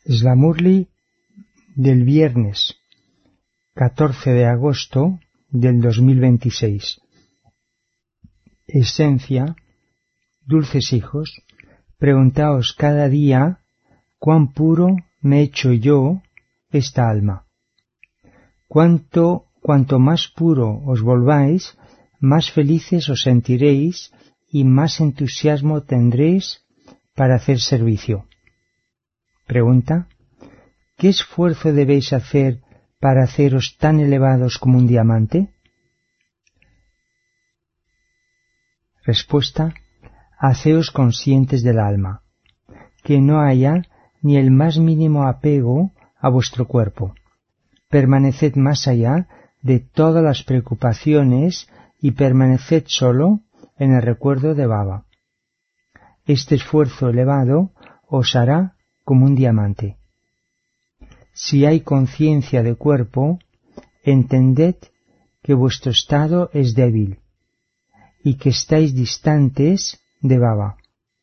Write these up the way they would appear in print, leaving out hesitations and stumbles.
Slamurli del viernes 14 de agosto del 2026. Esencia, dulces hijos, preguntaos cada día cuán puro me he hecho yo esta alma. Cuanto más puro os volváis, más felices os sentiréis y más entusiasmo tendréis para hacer servicio. Pregunta: ¿qué esfuerzo debéis hacer para haceros tan elevados como un diamante? Respuesta: haceos conscientes del alma, que no haya ni el más mínimo apego a vuestro cuerpo. Permaneced más allá de todas las preocupaciones y permaneced solo en el recuerdo de Baba. Este esfuerzo elevado os hará como un diamante. Si hay conciencia de cuerpo, entended que vuestro estado es débil y que estáis distantes de Baba.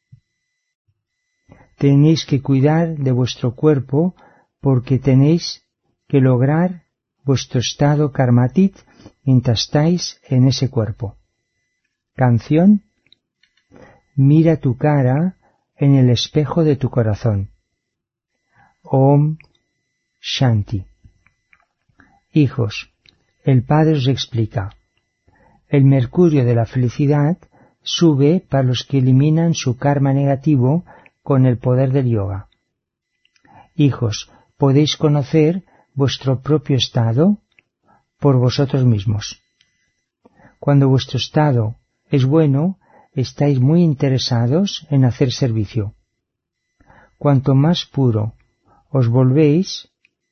Tenéis que cuidar de vuestro cuerpo porque tenéis que lograr vuestro estado karmatit mientras estáis en ese cuerpo. Canción: mira tu cara en el espejo de tu corazón. Om Shanti. Hijos, el Padre os explica. El mercurio de la felicidad sube para los que eliminan su karma negativo con el poder del yoga. Hijos, podéis conocer vuestro propio estado por vosotros mismos. Cuando vuestro estado es bueno, estáis muy interesados en hacer servicio. Cuanto más puros os volvéis,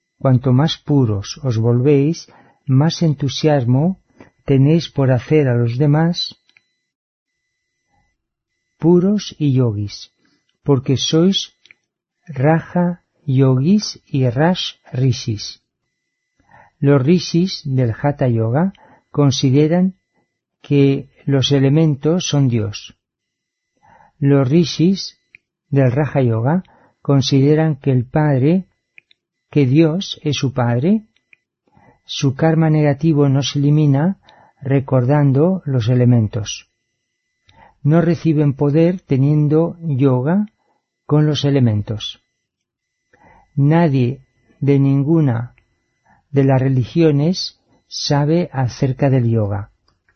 más entusiasmo tenéis por hacer a los demás puros y yogis, porque sois Raja Yogis y Rash Rishis. Los Rishis del Hatha Yoga consideran que los elementos son Dios. Los Rishis del Raja Yoga consideran que Dios es su Padre. Su karma negativo no se elimina recordando los elementos. No reciben poder teniendo yoga con los elementos. Nadie de ninguna de las religiones sabe acerca del yoga.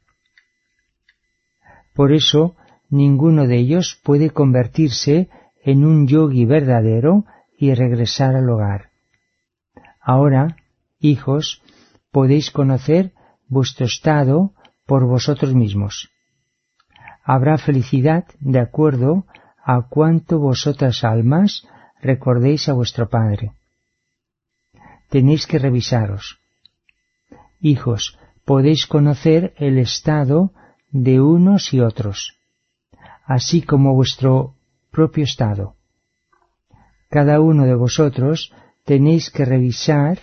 Por eso, ninguno de ellos puede convertirse en un yogi verdadero y regresar al hogar. Ahora, hijos, podéis conocer vuestro estado por vosotros mismos. Habrá felicidad de acuerdo a cuánto vosotras almas recordéis a vuestro Padre. Tenéis que revisaros. Hijos, podéis conocer el estado de unos y otros, así como vuestro propio estado. Cada uno de vosotros tenéis que revisar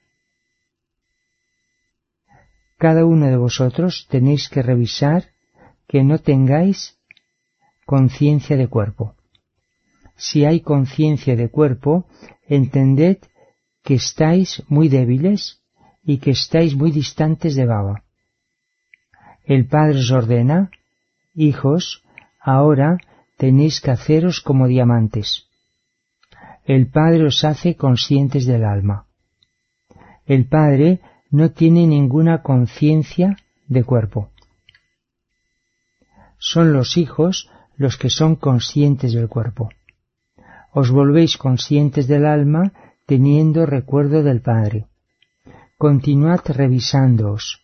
que no tengáis conciencia de cuerpo. Si hay conciencia de cuerpo, entended que estáis muy débiles y que estáis muy distantes de Baba. El Padre os ordena: hijos, ahora tenéis que haceros como diamantes. El Padre os hace conscientes del alma. El Padre no tiene ninguna conciencia de cuerpo. Son los hijos los que son conscientes del cuerpo. Os volvéis conscientes del alma teniendo recuerdo del Padre. Continuad revisándoos.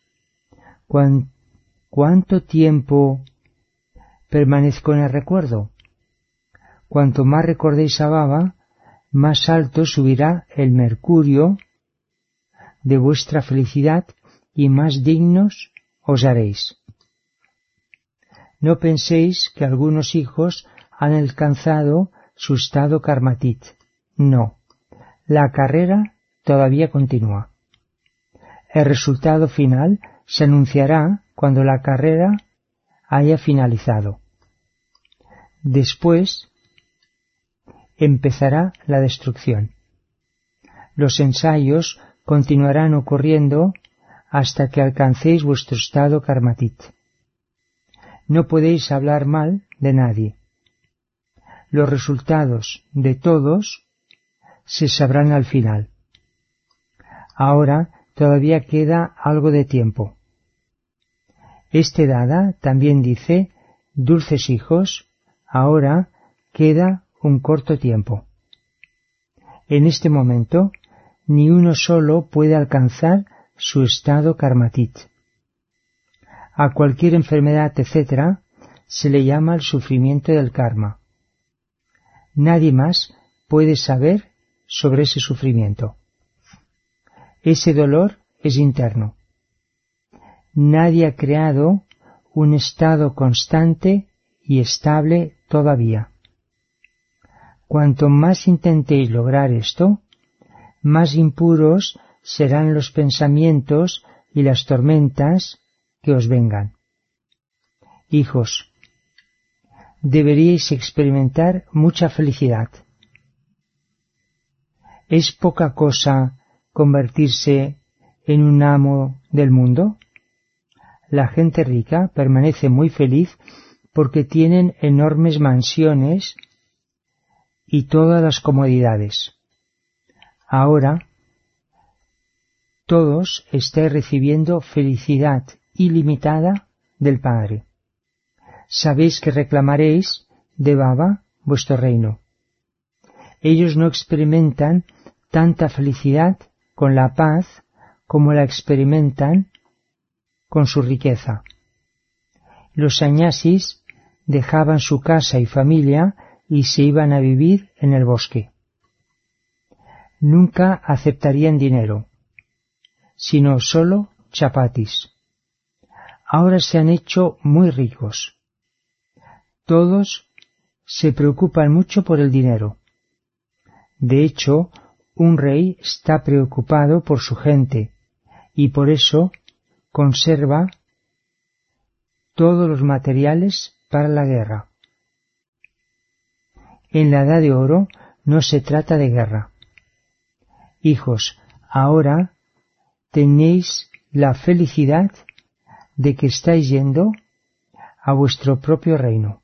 ¿Cuánto tiempo permanezco en el recuerdo? Cuanto más recordéis a Baba, más alto subirá el mercurio de vuestra felicidad y más dignos os haréis. No penséis que algunos hijos han alcanzado su estado karmatit. No, la carrera todavía continúa. El resultado final se anunciará cuando la carrera haya finalizado. Después empezará la destrucción. Los ensayos continuarán ocurriendo hasta que alcancéis vuestro estado karmatit. No podéis hablar mal de nadie. Los resultados de todos se sabrán al final. Ahora todavía queda algo de tiempo. Este Dada también dice: dulces hijos, ahora queda un corto tiempo. En este momento, ni uno solo puede alcanzar su estado karmatit. A cualquier enfermedad, etc., se le llama el sufrimiento del karma. Nadie más puede saber sobre ese sufrimiento. Ese dolor es interno. Nadie ha creado un estado constante y estable todavía. Cuanto más intentéis lograr esto, más impuros serán los pensamientos y las tormentas que os vengan. Hijos, deberíais experimentar mucha felicidad. ¿Es poca cosa convertirse en un amo del mundo? La gente rica permanece muy feliz porque tienen enormes mansiones y todas las comodidades. Ahora, todos estáis recibiendo felicidad ilimitada del Padre. Sabéis que reclamaréis de Baba vuestro reino. Ellos no experimentan tanta felicidad con la paz como la experimentan con su riqueza. Los sannyasis dejaban su casa y familia y se iban a vivir en el bosque. Nunca aceptarían dinero, sino solo chapatis. Ahora se han hecho muy ricos. Todos se preocupan mucho por el dinero. De hecho, un rey está preocupado por su gente y por eso conserva todos los materiales para la guerra. En la Edad de Oro no se trata de guerra. Hijos, ahora tenéis la felicidad de que estáis yendo a vuestro propio reino.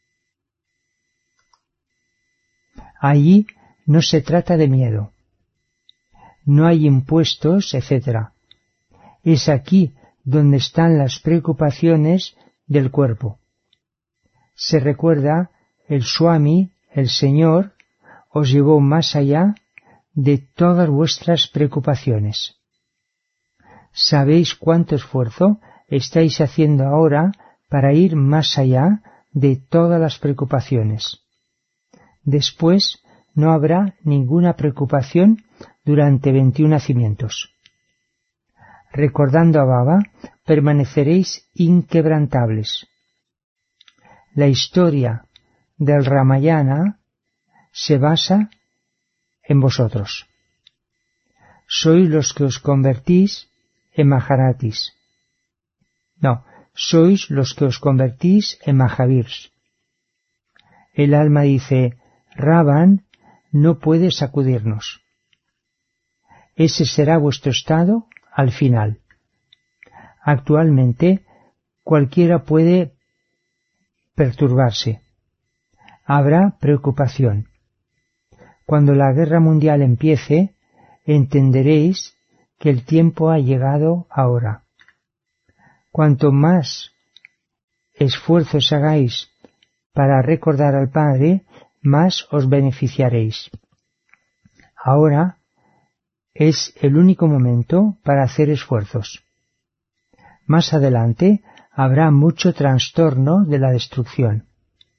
Allí no se trata de miedo. No hay impuestos, etc. Es aquí donde están las preocupaciones del cuerpo. Se recuerda, el Swami, el Señor, os llevó más allá de todas vuestras preocupaciones. ¿Sabéis cuánto esfuerzo estáis haciendo ahora para ir más allá de todas las preocupaciones? Después no habrá ninguna preocupación durante 21 nacimientos. Recordando a Baba, permaneceréis inquebrantables. La historia del Ramayana se basa en vosotros. Sois los que os convertís en Maharatis. No, sois los que os convertís en Mahavirs. El alma dice: Ravan no puede sacudirnos. Ese será vuestro estado al final. Actualmente, cualquiera puede perturbarse. Habrá preocupación. Cuando la guerra mundial empiece, entenderéis que el tiempo ha llegado ahora. Cuanto más esfuerzos hagáis para recordar al Padre, más os beneficiaréis. Ahora es el único momento para hacer esfuerzos. Más adelante habrá mucho trastorno de la destrucción.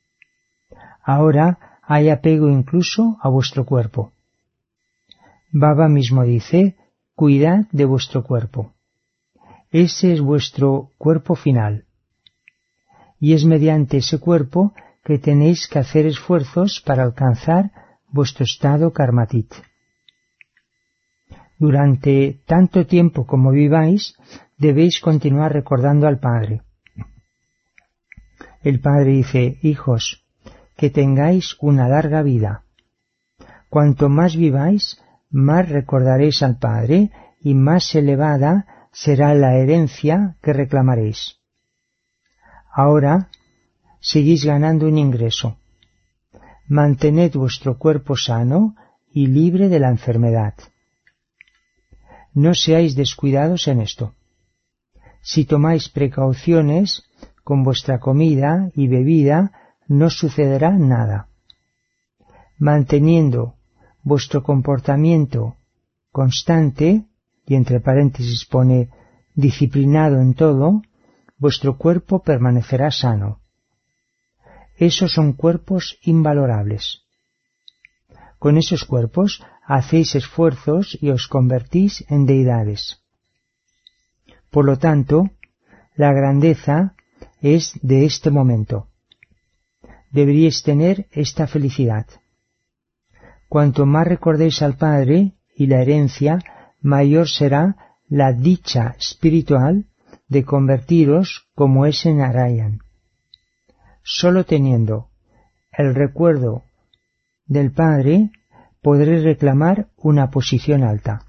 Ahora hay apego incluso a vuestro cuerpo. Baba mismo dice: cuidad de vuestro cuerpo. Ese es vuestro cuerpo final. Y es mediante ese cuerpo que tenéis que hacer esfuerzos para alcanzar vuestro estado karmatit. Durante tanto tiempo como viváis, debéis continuar recordando al Padre. El Padre dice: hijos, que tengáis una larga vida. Cuanto más viváis, más recordaréis al Padre y más elevada será la herencia que reclamaréis. Ahora seguís ganando un ingreso. Mantened vuestro cuerpo sano y libre de la enfermedad. No seáis descuidados en esto. Si tomáis precauciones con vuestra comida y bebida, no sucederá nada. Manteniendo vuestro comportamiento constante, y entre paréntesis pone disciplinado en todo, vuestro cuerpo permanecerá sano. Esos son cuerpos invalorables. Con esos cuerpos hacéis esfuerzos y os convertís en deidades. Por lo tanto, la grandeza es de este momento. Deberíais tener esta felicidad. Cuanto más recordéis al Padre y la herencia, mayor será la dicha espiritual de convertiros como es en Narayan. Solo teniendo el recuerdo del Padre podré reclamar una posición alta.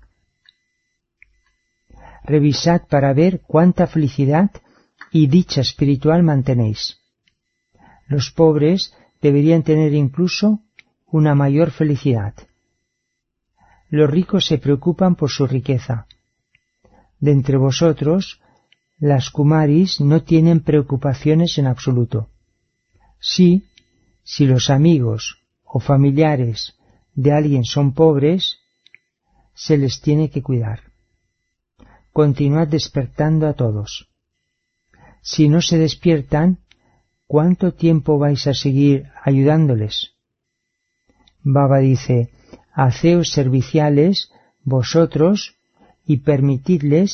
Revisad para ver cuánta felicidad y dicha espiritual mantenéis. Los pobres deberían tener incluso una mayor felicidad. Los ricos se preocupan por su riqueza. De entre vosotros, las kumaris no tienen preocupaciones en absoluto. Si los amigos o familiares de alguien son pobres, se les tiene que cuidar. Continuad despertando a todos. Si no se despiertan, ¿cuánto tiempo vais a seguir ayudándoles? Baba dice, haceos serviciales vosotros y permitidle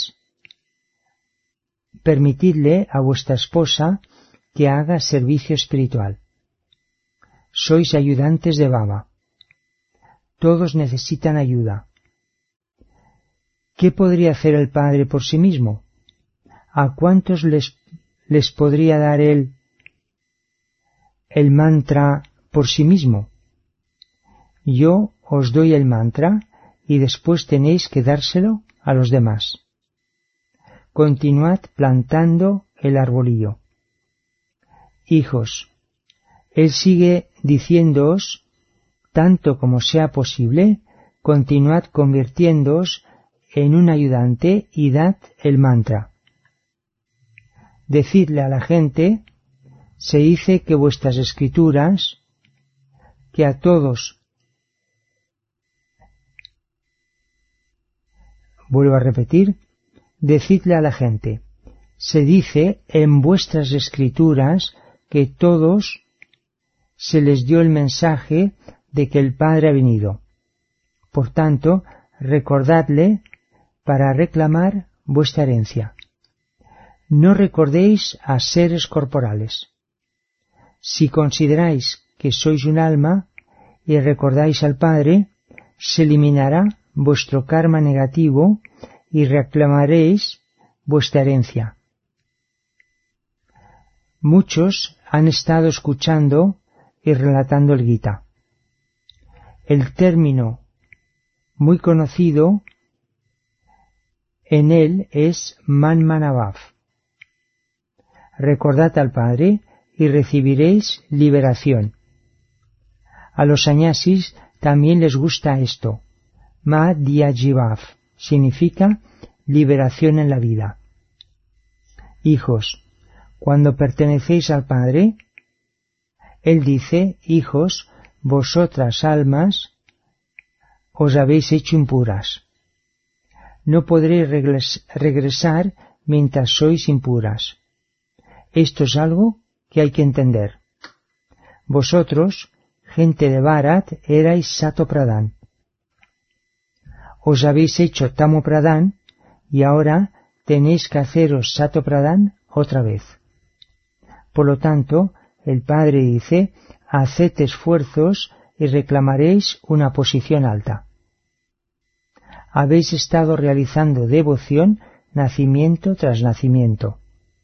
a vuestra esposa que haga servicio espiritual. Sois ayudantes de Baba. Todos necesitan ayuda. ¿Qué podría hacer el Padre por sí mismo? ¿A cuántos les podría dar él el mantra por sí mismo? Yo os doy el mantra y después tenéis que dárselo a los demás. Continuad plantando el arbolillo. Hijos, él sigue diciéndoos, tanto como sea posible, continuad convirtiéndoos en un ayudante y dad el mantra. Decidle a la gente, se dice que vuestras escrituras, que a todos, vuelvo a repetir, decidle a la gente, se dice en vuestras escrituras que todos se les dio el mensaje de que el Padre ha venido. Por tanto, recordadle para reclamar vuestra herencia. No recordéis a seres corporales. Si consideráis que sois un alma y recordáis al Padre, se eliminará vuestro karma negativo y reclamaréis vuestra herencia. Muchos han estado escuchando y relatando el Gita. El término muy conocido en él es Manmanabhav. Recordad al Padre y recibiréis liberación. A los sannyasis también les gusta esto. Madhyajivav significa liberación en la vida. Hijos, cuando pertenecéis al Padre, Él dice, hijos, vosotras almas os habéis hecho impuras. No podréis regresar mientras sois impuras. Esto es algo que hay que entender. Vosotros, gente de Bharat, erais Sato Pradhan. Os habéis hecho Tamo Pradhan y ahora tenéis que haceros Sato Pradhan otra vez. Por lo tanto, el Padre dice, haced esfuerzos y reclamaréis una posición alta. Habéis estado realizando devoción nacimiento tras nacimiento.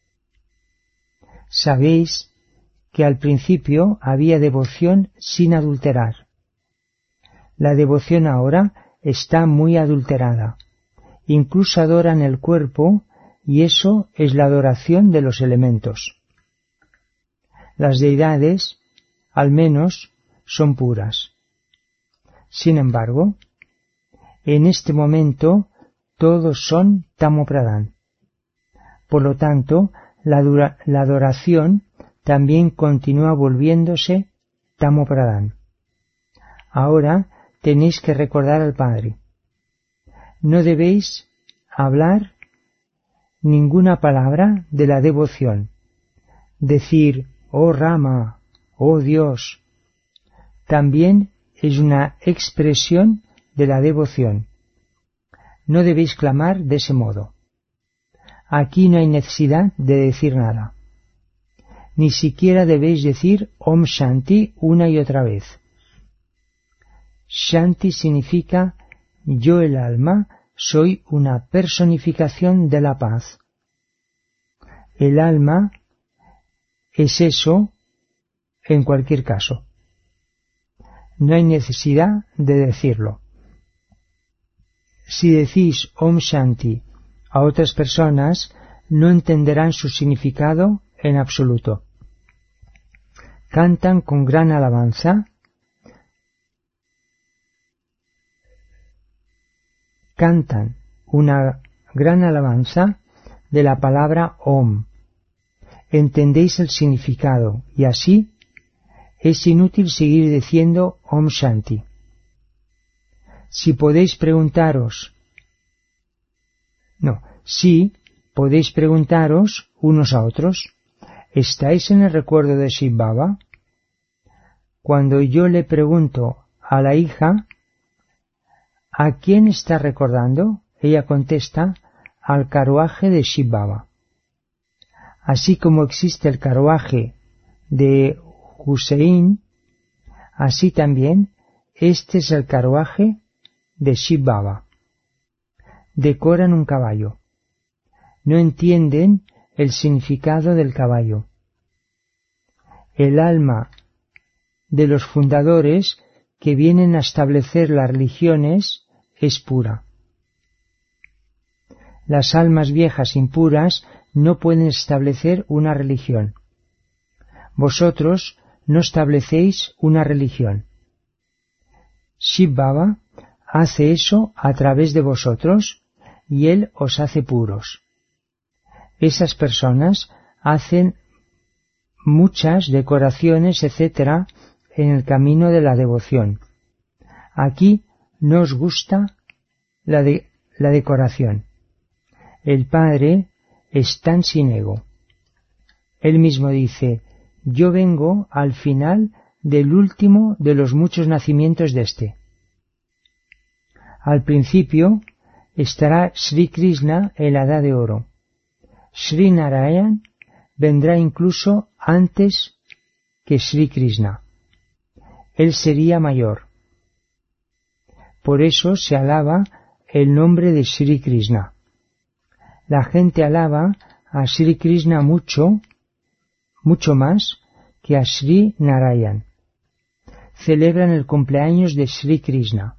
Sabéis que al principio había devoción sin adulterar. La devoción ahora está muy adulterada. Incluso adoran el cuerpo, y eso es la adoración de los elementos. Las deidades, al menos, son puras. Sin embargo, en este momento todos son Tamopradán. Por lo tanto, la adoración también continúa volviéndose Tamopradán. Ahora tenéis que recordar al Padre. No debéis hablar ninguna palabra de la devoción. Decir, oh Rama, oh Dios, también es una expresión de la devoción. No debéis clamar de ese modo. Aquí no hay necesidad de decir nada. Ni siquiera debéis decir Om Shanti una y otra vez. Shanti significa yo, el alma, soy una personificación de la paz. El alma es eso en cualquier caso. No hay necesidad de decirlo. Si decís Om Shanti a otras personas, no entenderán su significado en absoluto. Cantan con gran alabanza, cantan una gran alabanza de la palabra Om. Entendéis el significado y así es inútil seguir diciendo Om Shanti. Si podéis preguntaros unos a otros, ¿estáis en el recuerdo de Shiv Baba? Cuando yo le pregunto a la hija, ¿a quién está recordando? Ella contesta, al carruaje de Shiv Baba. Así como existe el carruaje de Hussein, así también este es el carruaje de Shiv Baba. Decoran un caballo. No entienden el significado del caballo. El alma de los fundadores que vienen a establecer las religiones es pura. Las almas viejas impuras no pueden establecer una religión. Vosotros no establecéis una religión. Shiv Baba hace eso a través de vosotros y él os hace puros. Esas personas hacen muchas decoraciones, etc., en el camino de la devoción. Aquí no os gusta la decoración. El Padre es tan sin ego. Él mismo dice, yo vengo al final del último de los muchos nacimientos de este. Al principio estará Sri Krishna en la edad de oro. Sri Narayan vendrá incluso antes que Sri Krishna. Él sería mayor. Por eso se alaba el nombre de Sri Krishna. La gente alaba a Sri Krishna mucho más que a Sri Narayan. Celebran el cumpleaños de Sri Krishna.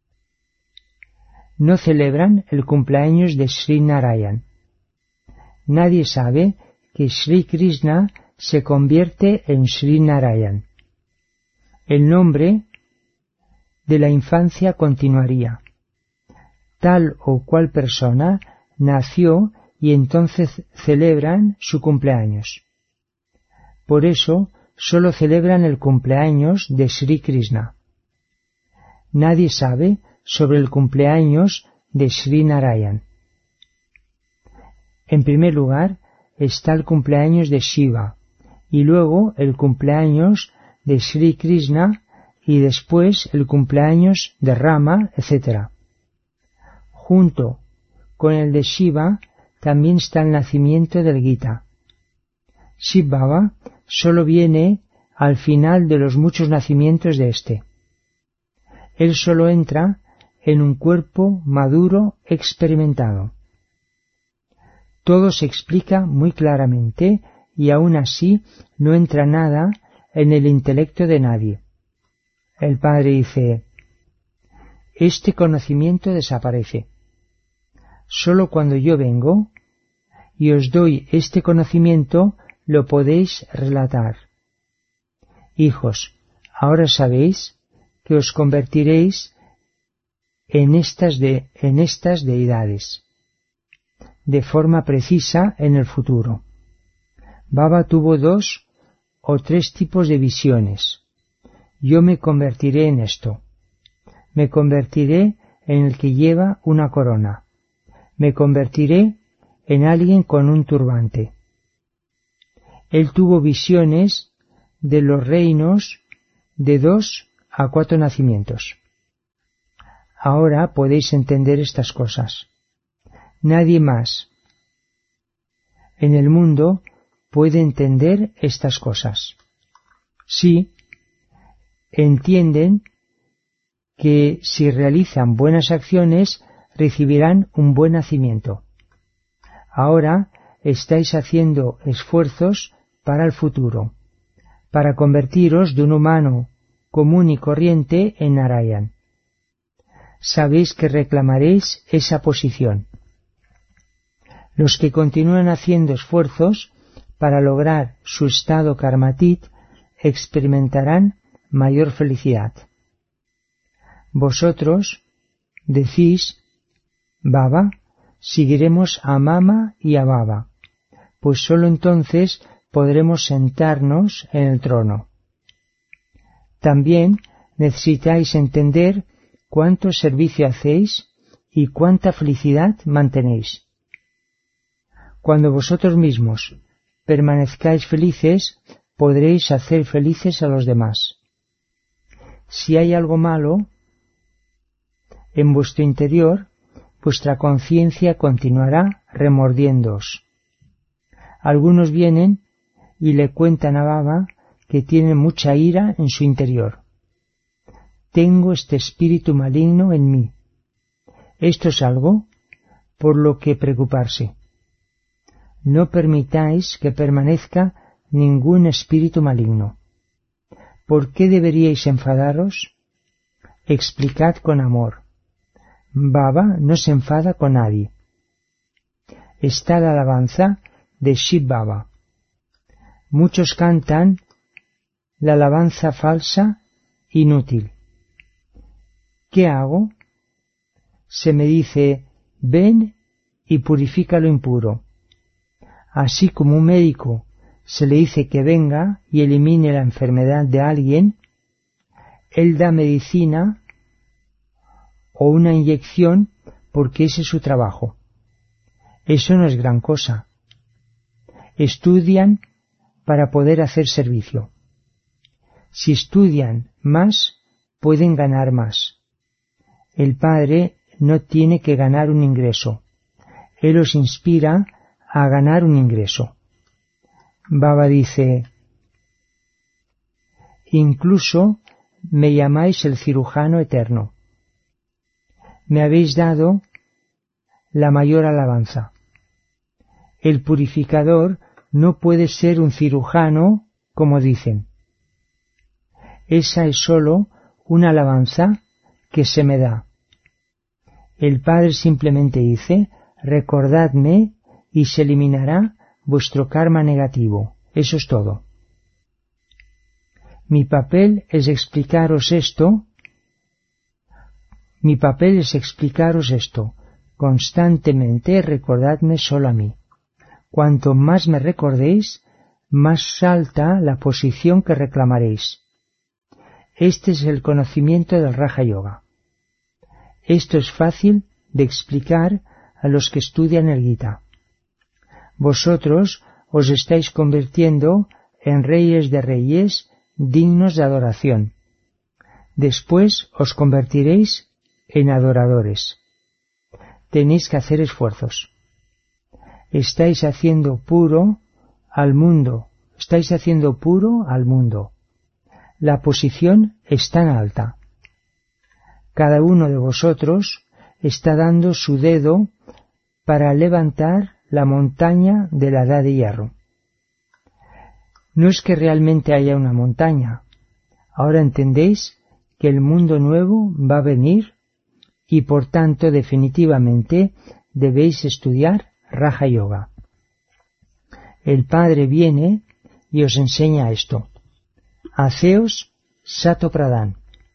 No celebran el cumpleaños de Sri Narayan. Nadie sabe que Sri Krishna se convierte en Sri Narayan. El nombre de la infancia continuaría. Tal o cual persona nació y entonces celebran su cumpleaños. Por eso solo celebran el cumpleaños de Sri Krishna. Nadie sabe sobre el cumpleaños de Sri Narayan. En primer lugar está el cumpleaños de Shiva y luego el cumpleaños de Sri Krishna y después el cumpleaños de Rama, etc. Junto con el de Shiva también está el nacimiento del Gita. Shiv Baba solo viene al final de los muchos nacimientos de este. Él solo entra en un cuerpo maduro experimentado. Todo se explica muy claramente y aún así no entra nada en el intelecto de nadie. El Padre dice, este conocimiento desaparece. Sólo cuando yo vengo y os doy este conocimiento lo podéis relatar. Hijos, ahora sabéis que os convertiréis en estas deidades, de forma precisa en el futuro. Baba tuvo 2 o 3 tipos de visiones. Yo me convertiré en esto. Me convertiré en el que lleva una corona. Me convertiré en alguien con un turbante. Él tuvo visiones de los reinos de 2 a 4 nacimientos. Ahora podéis entender estas cosas. Nadie más en el mundo puede entender estas cosas. Sí, entienden que si realizan buenas acciones recibirán un buen nacimiento. Ahora estáis haciendo esfuerzos para el futuro, para convertiros de un humano común y corriente en Narayan. Sabéis que reclamaréis esa posición. Los que continúan haciendo esfuerzos para lograr su estado karmatit experimentarán mayor felicidad. Vosotros decís, Baba, seguiremos a Mama y a Baba, pues sólo entonces podremos sentarnos en el trono. También necesitáis entender cuánto servicio hacéis y cuánta felicidad mantenéis. Cuando vosotros mismos permanezcáis felices, podréis hacer felices a los demás. Si hay algo malo en vuestro interior, vuestra conciencia continuará remordiéndoos. Algunos vienen y le cuentan a Baba que tiene mucha ira en su interior. Tengo este espíritu maligno en mí. Esto es algo por lo que preocuparse. No permitáis que permanezca ningún espíritu maligno. ¿Por qué deberíais enfadaros? Explicad con amor. Baba no se enfada con nadie. Está la alabanza de Shiv Baba. Muchos cantan la alabanza falsa, inútil. ¿Qué hago? Se me dice, ven y purifica lo impuro. Así como un médico se le dice que venga y elimine la enfermedad de alguien, él da medicina o una inyección porque ese es su trabajo. Eso no es gran cosa. Estudian para poder hacer servicio. Si estudian más, pueden ganar más. El Padre no tiene que ganar un ingreso. Él os inspira a ganar un ingreso. Baba dice, incluso me llamáis el cirujano eterno. Me habéis dado la mayor alabanza. El purificador no puede ser un cirujano, como dicen. Esa es sólo una alabanza que se me da. El Padre simplemente dice, recordadme y se eliminará vuestro karma negativo. Eso es todo. Mi papel es explicaros esto. Constantemente recordadme solo a mí. Cuanto más me recordéis, más alta la posición que reclamaréis. Este es el conocimiento del Raja Yoga. Esto es fácil de explicar a los que estudian el Gita. Vosotros os estáis convirtiendo en reyes de reyes dignos de adoración. Después os convertiréis en adoradores. Tenéis que hacer esfuerzos. Estáis haciendo puro al mundo. La posición es tan alta. Cada uno de vosotros está dando su dedo para levantar la montaña de la edad de hierro. No es que realmente haya una montaña. Ahora entendéis que el mundo nuevo va a venir y por tanto definitivamente debéis estudiar Raja Yoga. El Padre viene y os enseña esto. Haceos Sato Pradhan.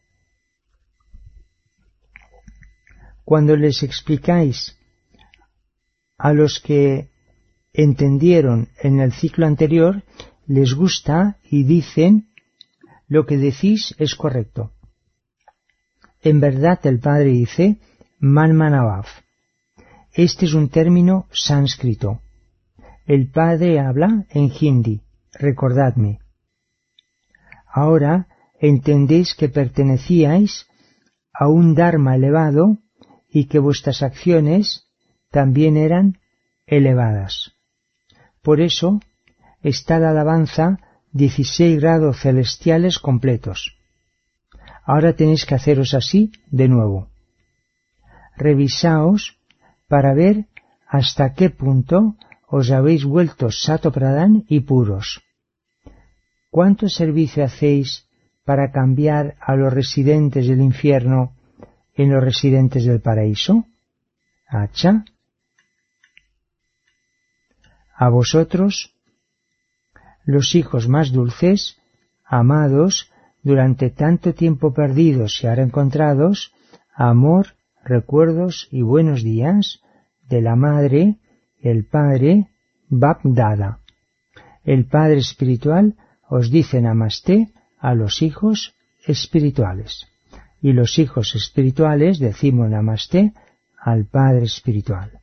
Cuando les explicáis a los que entendieron en el ciclo anterior, les gusta y dicen, lo que decís es correcto. En verdad el Padre dice, Manmanavav. Este es un término sánscrito. El Padre habla en hindi, recordadme. Ahora entendéis que pertenecíais a un Dharma elevado y que vuestras acciones también eran elevadas. Por eso está la alabanza 16 grados celestiales completos. Ahora tenéis que haceros así de nuevo. Revisaos para ver hasta qué punto os habéis vuelto Sato Pradhan y puros. ¿Cuánto servicio hacéis para cambiar a los residentes del infierno en los residentes del paraíso? ¿Acha? A vosotros, los hijos más dulces, amados, durante tanto tiempo perdidos y ahora encontrados, amor, recuerdos y buenos días de la Madre, el Padre, Bap Dada. El Padre espiritual os dice Namasté a los hijos espirituales. Y los hijos espirituales decimos Namasté al Padre espiritual.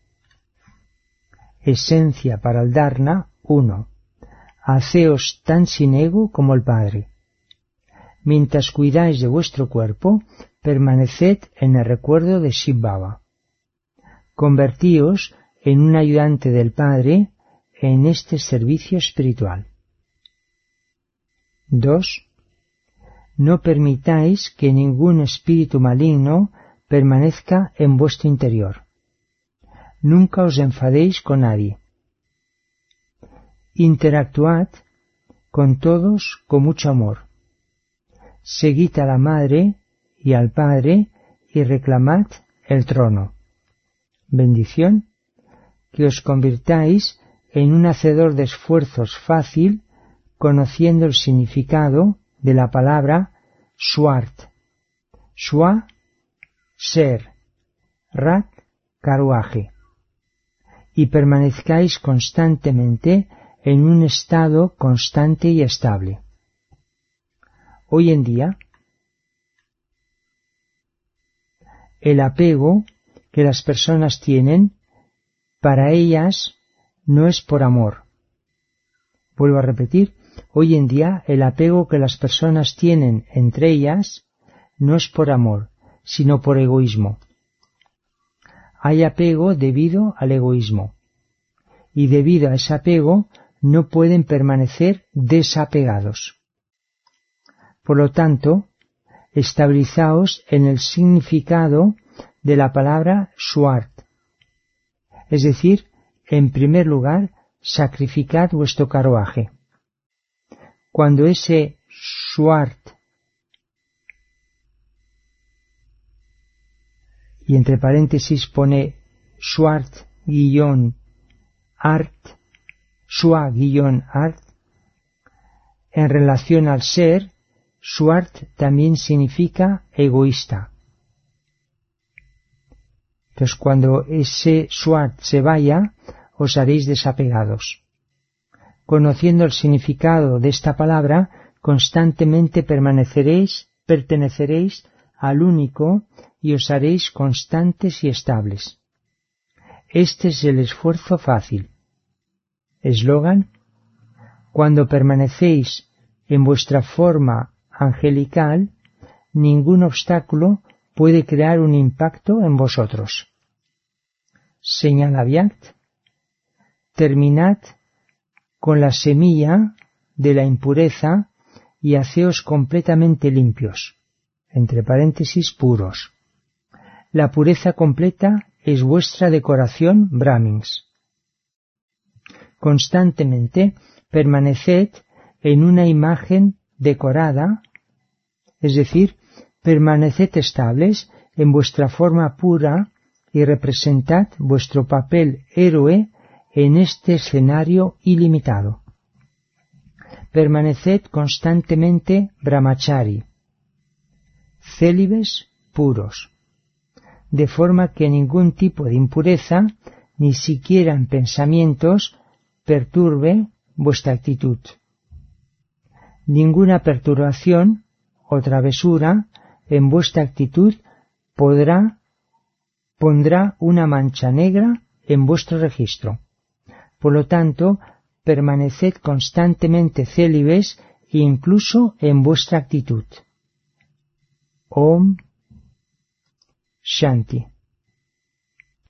Esencia para el Dharna 1. Haceos tan sin ego como el Padre. Mientras cuidáis de vuestro cuerpo, permaneced en el recuerdo de Shiv Baba. Convertíos en un ayudante del Padre en este servicio espiritual. 2. No permitáis que ningún espíritu maligno permanezca en vuestro interior. Nunca os enfadéis con nadie. Interactuad con todos con mucho amor. Seguid a la Madre y al Padre y reclamad el trono. Bendición, que os convirtáis en un hacedor de esfuerzos fácil, conociendo el significado de la palabra Swart. Shwa, ser, Rat, carruaje. Y permanezcáis constantemente en un estado constante y estable. Hoy en día, el apego que las personas tienen, para ellas no es por amor. Vuelvo a repetir, hoy en día el apego que las personas tienen entre ellas no es por amor, sino por egoísmo. Hay apego debido al egoísmo, y debido a ese apego no pueden permanecer desapegados. Por lo tanto, estabilizaos en el significado de la palabra Swart. Es decir, en primer lugar, sacrificad vuestro carruaje. Cuando ese Swart, y entre paréntesis pone Swart-art, Shwa-art, en relación al ser, Swart también significa egoísta. Entonces cuando ese Swart se vaya, os haréis desapegados. Conociendo el significado de esta palabra, constantemente perteneceréis al único y os haréis constantes y estables. Este es el esfuerzo fácil. Eslogan: cuando permanecéis en vuestra forma angelical, ningún obstáculo puede crear un impacto en vosotros. Señal Avyakt: terminad con la semilla de la impureza y haceos completamente limpios, entre paréntesis puros. La pureza completa es vuestra decoración Brahmins. Constantemente permaneced en una imagen decorada, es decir, permaneced estables en vuestra forma pura y representad vuestro papel héroe en este escenario ilimitado. Permaneced constantemente brahmachari, célibes puros, de forma que ningún tipo de impureza, ni siquiera en pensamientos, perturbe vuestra actitud. Ninguna perturbación o travesura en vuestra actitud pondrá una mancha negra en vuestro registro. Por lo tanto, permaneced constantemente célibes incluso en vuestra actitud. Om Shanti.